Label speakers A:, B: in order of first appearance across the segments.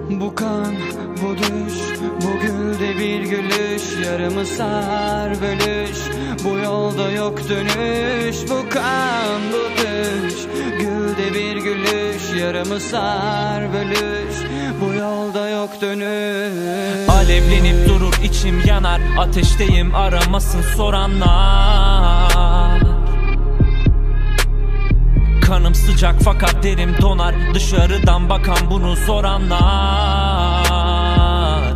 A: Bu kan, bu düş, bu gülde bir gülüş, yarımı sar bölüş, bu yolda yok dönüş. Bu kan, bu düş, gülde bir gülüş, yarımı sar bölüş, bu yolda yok dönüş.
B: Alevlenip durur içim yanar, ateşteyim aramasın soranlar. Kanım sıcak fakat derim donar, dışarıdan bakan bunu soranlar.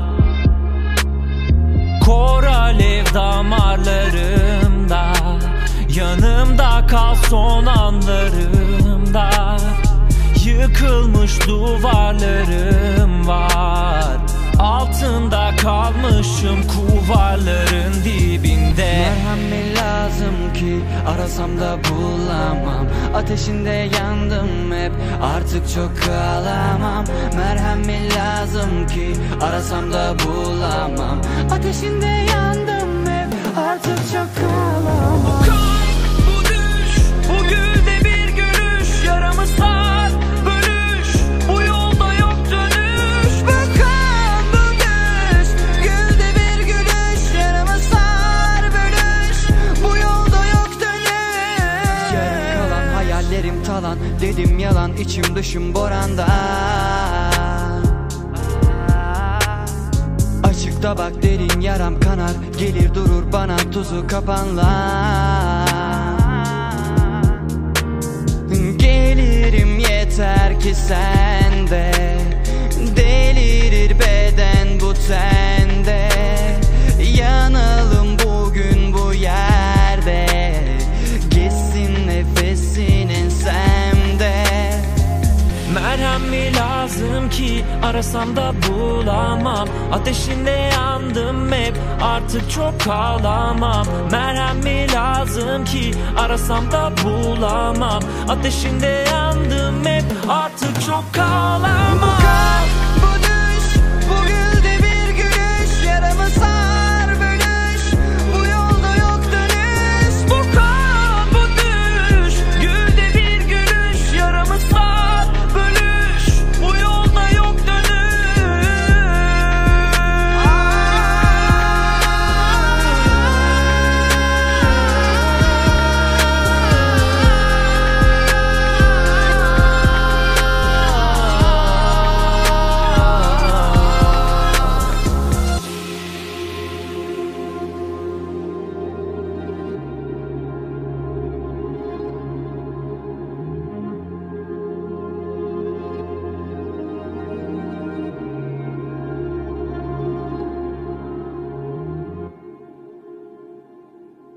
B: Kor alev damarlarımda, yanımda kal son anlarımda. Yıkılmış duvarlarım var, altında kalmışım kuvarların dibinde.
A: Merhamet lazım ki arasam da bulamam, ateşinde yandım hep, artık çok kalamam. Merhamet lazım ki arasam da bulamam, ateşinde yandım hep, artık çok kalamam.
B: Bu kan, bu düş, bu gülde bir gülüş, yaramı sar bölüş, bu yolda yok dönüş.
A: Bu kan, bu düş, gülde bir gülüş, yaramı sar bölüş, bu yolda yok dönüş. Yarım kalan hayallerim talan, dedim yalan, içim dışım boranda. Açıkta bak derin yaram kanar, gelir durur bana tuzu kapanlar. Gelirim yeter ki sende, delirir beden bu tende. Yanalım bugün bu yerde, geçsin nefesin ensemde.
B: Merhem lazım ki arasam da bulamam, ateşinde yandım hep, artık çok kalamam. Merhem lazım ki arasam da bulamam, ateşinde yandım hep, artık çok kalamam.